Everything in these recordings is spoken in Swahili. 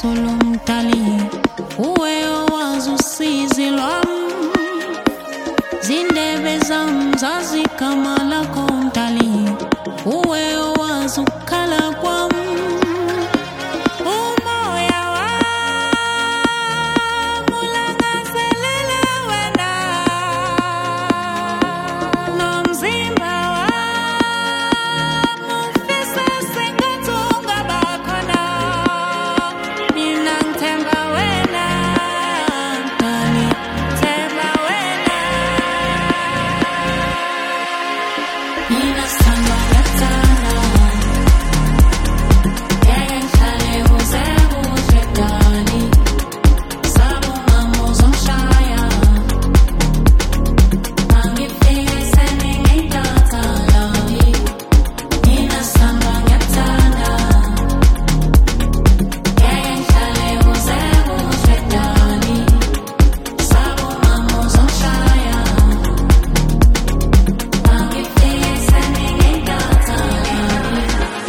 mkhulu mdali, uwe owazi usizi lwami, zindebe zami zazigama lakho mdali, uwe owazi ukukhala kwami. Umoya wami ulangazelela wena, nomzimba wami ufisa sengathi ungaba khona. Mina ngithemba wena mdali, themba wena. Mina sithanda ngiyakuthanda, ngeke ngihlale uze kuhle mdali, saba umama uzongishaya, mangifike seningithatha lami. Mina sithanda ngiyakuthanda, ngeke ngihlale uze kuhle mdali, saba umama uzongishaya, mangifike seningithatha lami.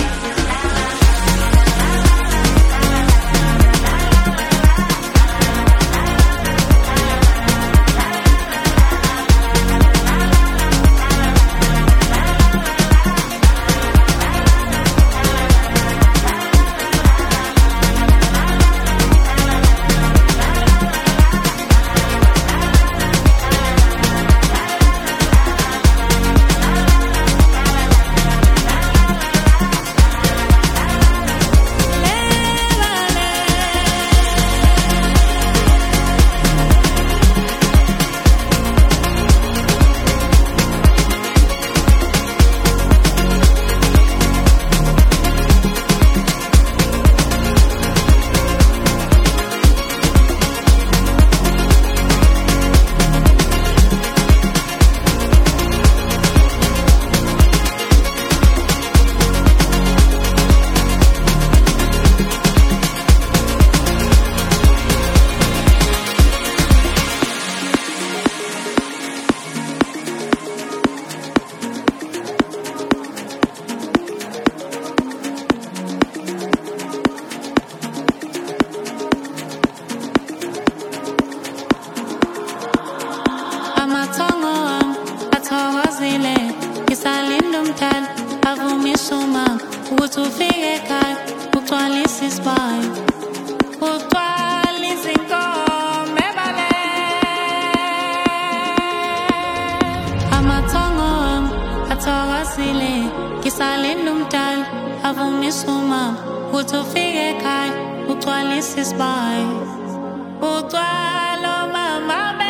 Amathongo wami athokozile, ngisalinda umthali avumisa umama ukuthi ufike ekhaya, ugcwalise isibaya, ugcwalise inkomo ebaleni. Amathongo wami athokozile, ngisalinda umthali avumisa umama ukuthi ufike ekhaya, ugcwalise isibaya, ugcwala umama